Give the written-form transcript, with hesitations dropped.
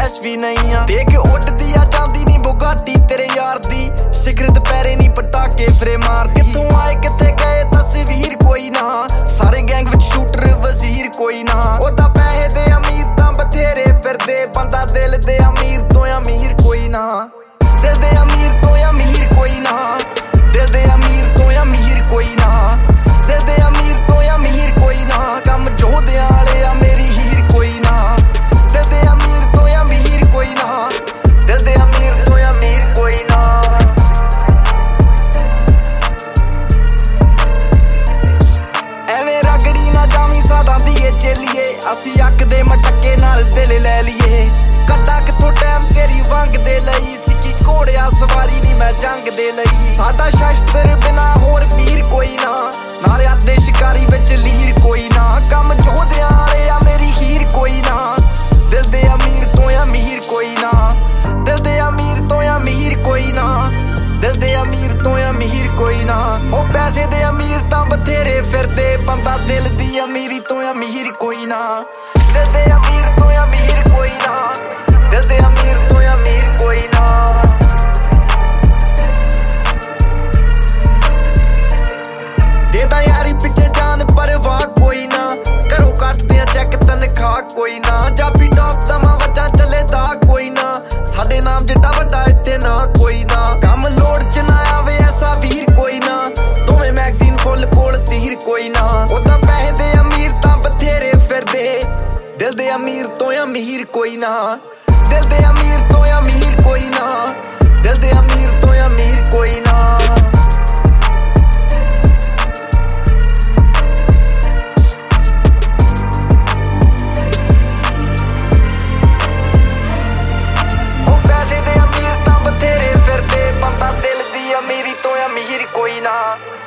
ਐਸ਼ ਵੀ ਨਹੀਂ ਆ। ਦੇਖ ਉੱਡਦੀ ਆ ਜਾਂਦੀ ਨੀ ਬੁਗਾਟੀ ਤੇਰੇ ਯਾਰ ਦੀ, ਸਿਗਰਟ ਪੈਰੇ ਨੀ ਪਟਾਕੇ ਫਰੇ ਮਾਰਦੀ। ਕਿੱਥੋਂ ਆਏ ਕਿੱਥੇ ਗਏ ਤਸਵੀਰ ਕੋਈ ਨਾ, ਸਾਰੇ ਗੈਂਗ ਵਿੱਚ ਸ਼ੂਟਰ ਵਜ਼ੀਰ ਕੋਈ ਨਾ। ਉਹਦਾ ਪੈਸੇ ਦੇ ਅਮੀਰ ਤਾਂ ਬਥੇਰੇ ਫਿਰਦੇ, ਬੰਦਾ ਦਿਲ ਦੇ ਅਮੀਰ ਤੋਂ ਅਮੀਰ ਕੋਈ ਨਾ। ਦਿਲ ਦੇ ਅਮੀਰ ਤੋਂ ਅਮੀਰ ਕੋਈ ਨਾ, ਦਿਲ ਦੇ ਅਮੀਰ ਤੋਂ ਅਮੀਰ ਕੋਈ ਨਾ, ਦਿਲ ਦੇ ਅਮੀਰ ਤੋਂ ਅਮੀਰ ਕੋਈ ਨਾ। ਕੰਮ ਜੋਧਿਆਂ ਵਾਲੇ ਆ ਮੇਰੀ ਹੀਰ ਕੋਈ ਨਾ, ਦਿਲ ਦੇ ਅਮੀਰ ਤੋਂ ਅਮੀਰ ਕੋਈ ਨਾ, ਦਿਲ ਦੇ ਅਮੀਰ ਤੋਂ ਅਮੀਰ ਕੋਈ ਨਾ। ਐਵੇਂ ਰਗੜੀ ਨਾ ਜਾਵੀਂ ਸਾਦਾਂ ਦੀਏ ਚੇਲੀਏ, ਅਸੀਂ ਅੱਕ ਦੇ ਮਟਕੇ ਨਾਲ ਦਿਲ ਲੈ ਲਈਏ। ਕੱਢਾ ਕਿੱਥੋਂ ਟਾਈਮ ਤੇਰੀ ਵੰਗ ਦੇ ਲਈ, ਸਿੱਕੀ ਘੋੜਿਆ ਸਵਾਰੀ ਨੀ ਮੈਂ ਜੰਗ ਦੇ ਲਈ। ਸਾਡਾ ਸ਼ਸਤਰ ਬਿਨਾ ਹੋਰ ਵੀਰ ਕੋਈ ਨਾ, ਨਾਲੇ ਅੱਧੇ ਸ਼ਿਕਾਰੀ ਵਿੱਚ ਲੀਰ ਕੋਈ ਨਾ। ਕੰਮ ਜੋਧਿਆਂ ਵਾਲੇ ਆ ਮੇਰੀ ਹੀਰ ਕੋਈ ਨਾ, ਦਿਲ ਦੇ ਅਮੀਰ ਤੋਂ ਅਮੀਰ ਕੋਈ ਨਾ, ਦਿਲ ਦੇ ਅਮੀਰ ਤੋਂ ਅਮੀਰ ਕੋਈ ਨਾ, ਦਿਲ ਦੇ ਅਮੀਰ ਤੋਂ ਅਮੀਰ ਕੋਈ ਨਾ। ਉਹ ਪੈਸੇ ਦੇ ਅਮੀਰ ਤਾਂ ਬਥੇਰੇ ਫਿਰਦੇ, ਬੰਦਾ ਦਿਲ ਦੀ ਅਮੀਰੀ ਤੋਂ ਅਮੀਰ ਕੋਈ ਨਾ। ਦਿਲ ਦੇ ਅਮੀਰ ਤੋਂ ਅਮੀਰ ਕੋਈ ਨਾ, ਦਿਲ ਦੇ ਅਮੀਰ ਤੋਂ ਅਮੀਰ ਕੋਈ ਨਾ। ਦੇਦਾ ਯਾਰੀ ਪਿੱਛੇ ਜਾਨ ਪਰਵਾਹ ਕੋਈ ਨਾ, ਘਰੋਂ ਕੱਟਦੇ ਆ ਚੈੱਕ ਤਨਖਾਹ ਕੋਈ ਨਾ। ਜਾਬੀ ਟੌਪ ਦਮਾ ਵੱਜਾ ਚੱਲੇ ਦਾ ਕੋਈ ਨਾ, ਸਾਡੇ ਨਾਮ ਜਿੱਡਾ ਵੱਡਾ ਇੱਥੇ ਨਾ ਕੋਈ ਨਾ। ਕੰਮ ਲੋੜ ਚ ਨਾ ਆਵੇ ਐਸਾ ਵੀਰ ਕੋਈ ਨਾ, ਦੋਵੇਂ ਮੈਗਜ਼ੀਨ ਫੁੱਲ ਕੋਲ ਤੀਰ ਕੋਈ ਨਾ। ਉਹਦਾ ਪੈਸੇ ਦੇ ਅਮੀਰ ਤਾਂ ਬਥੇਰੇ ਫਿਰਦੇ, ਦਿਲ ਦੇ ਅਮੀਰ ਤੋਂ ਅਮੀਰ ਕੋਈ ਨਾ, ਦਿਲ ਦੇ ਅਮੀਰ ਤੋਂ ਅਮੀਰ ਕੋਈ ਨਾ, ਦਿਲ ਦੇ ਅਮੀਰ ਤੋਂ ਅਮੀਰ ਕੋਈ ਨਾ। ਉਹ ਪੈਸੇ ਦੇ ਅਮੀਰ ਤਾਂ ਬਥੇਰੇ ਫਿਰਦੇ, ਬੰਦਾ ਦਿਲ ਦੀ ਅਮੀਰੀ ਤੋਂ ਅਮੀਰ ਕੋਈ ਨਾ।